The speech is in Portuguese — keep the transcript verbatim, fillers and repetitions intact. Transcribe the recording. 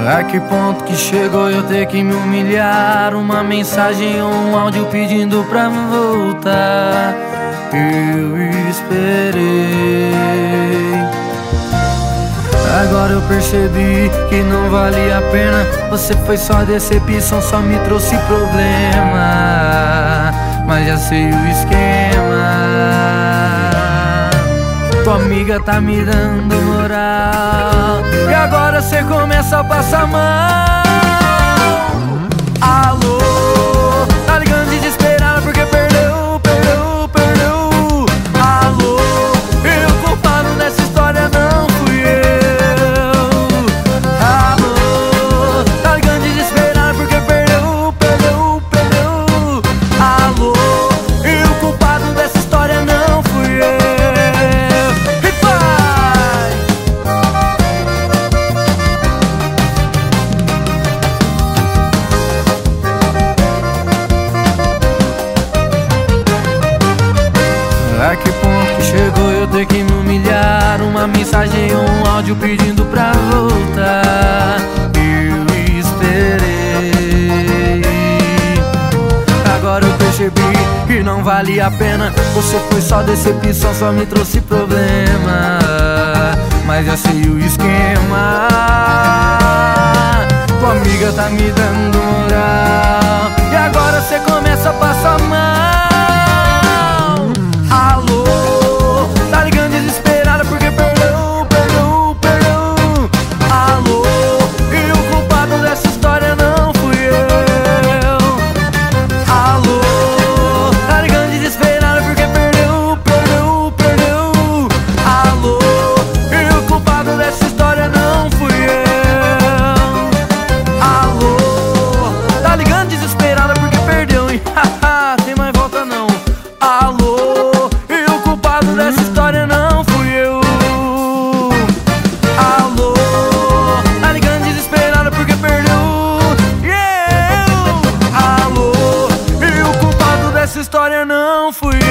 A que ponto que chegou eu ter que me humilhar? Uma mensagem ou um áudio pedindo pra voltar. Eu esperei. Agora eu percebi que não valia a pena. Você foi só decepção, só me trouxe problema. Mas já sei o esquema. Tua amiga tá me dando moral e agora cê começa a passar mal. Alô, tá ligando desesperada porque perdeu, perdeu, perdeu. Alô, e o culpado dessa história não fui eu. Alô, tá ligando desesperada porque perdeu, perdeu, perdeu. Alô, e o culpado dessa história não fui eu. A que ponto que chegou eu ter que me humilhar? Uma mensagem ou um áudio pedindo pra voltar. Eu esperei. Agora eu percebi que não valia a pena. Você foi só decepção, só me trouxe problema. Mas já sei o esquema. Tua amiga tá me dando moral e agora cê começa a passar mal. Alô, tá ligando desesperada porque perdeu, perdeu, perdeu. Alô, e o culpado dessa história não fui eu. Alô, tá ligando desesperada porque perdeu, perdeu, perdeu. Alô, e o culpado dessa história não fui eu. Alô, tá ligando desesperada porque perdeu, hein? Haha, tem mais volta não. Alô, dessa história não fui eu. Alô, tá ligando desesperada porque perdeu. Yeah! Alô, e o culpado dessa história não fui eu.